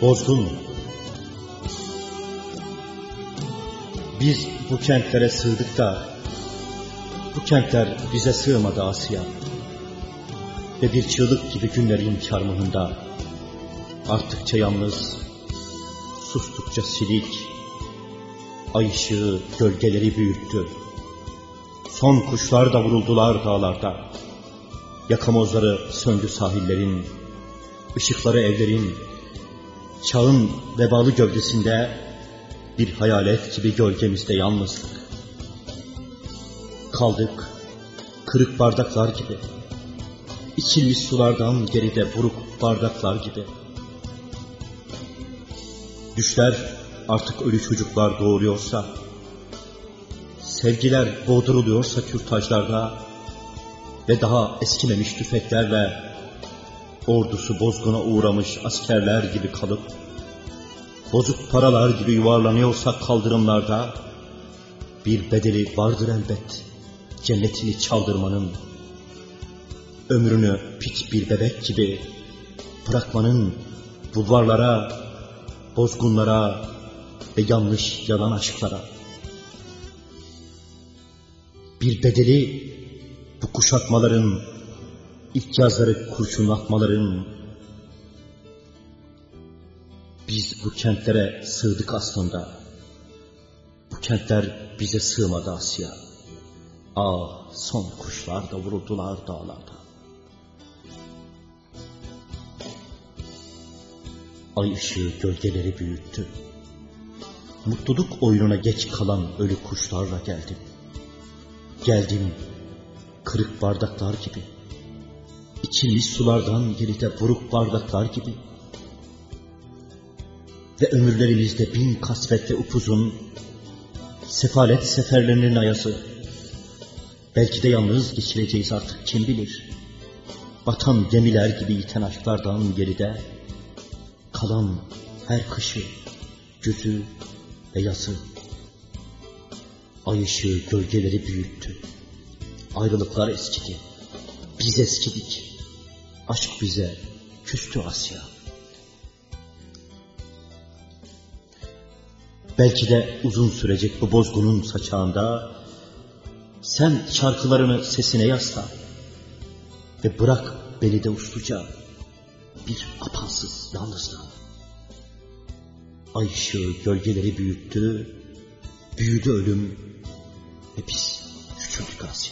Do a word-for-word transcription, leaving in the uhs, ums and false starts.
Bozgun. Biz bu kentlere sığdık da bu kentler bize sığmadı Asya. Ve bir çığlık gibi günlerin çarmıhında arttıkça yalnız, sustukça silik, ay ışığı gölgeleri büyüttü. Son kuşlar da vuruldular dağlarda. Yakamozları söndü sahillerin, ışıkları evlerin, çağın vebalı gövdesinde bir hayalet gibi gölgemizde yalnızlık. Kaldık kırık bardaklar gibi, içilmiş sulardan geride buruk bardaklar gibi. Düşler artık ölü çocuklar doğuruyorsa, sevgiler boğduruluyorsa kürtajlarda ve daha eskimemiş tüfeklerle ordusu bozguna uğramış askerler gibi kalıp, bozuk paralar gibi yuvarlanıyorsa kaldırımlarda, bir bedeli vardır elbet cennetini çaldırmanın, ömrünü piç bir bebek gibi bırakmanın bulvarlara, bozgunlara ve yanlış yalan aşklara. Bir bedeli bu kuşatmaların, ilk yazları kurşunlatmaların. Biz bu kentlere sığdık aslında. Bu kentler bize sığmadı Asya. Ah, son kuşlar da vuruldular dağlarda. Ay ışığı gölgeleri büyüttü. Mutluluk oyununa geç kalan ölü kuşlarla geldim. Geldim kırık bardaklar gibi, içilmiş sulardan geride buruk bardaklar gibi. Ve ömürlerimizde bin kasvetle upuzun, sefalet seferlerinin ayası. Belki de yalnız geçireceğiz artık, kim bilir. Batan gemiler gibi iten aşklardan geride kalan her kışı, güzü ve yazı. Ay ışığı gölgeleri büyüttü. Ayrılıklar eskidi. Biz eskidik. Aşk bize küstü Asya. Belki de uzun sürecek bu bozgunun saçağında sen şarkılarını sesine yasla ve bırak beni de usluca bir apansız yalnızlığa. Ay ışığı gölgeleri büyüttü, büyüdü ölüm ve biz küçüldük Asya.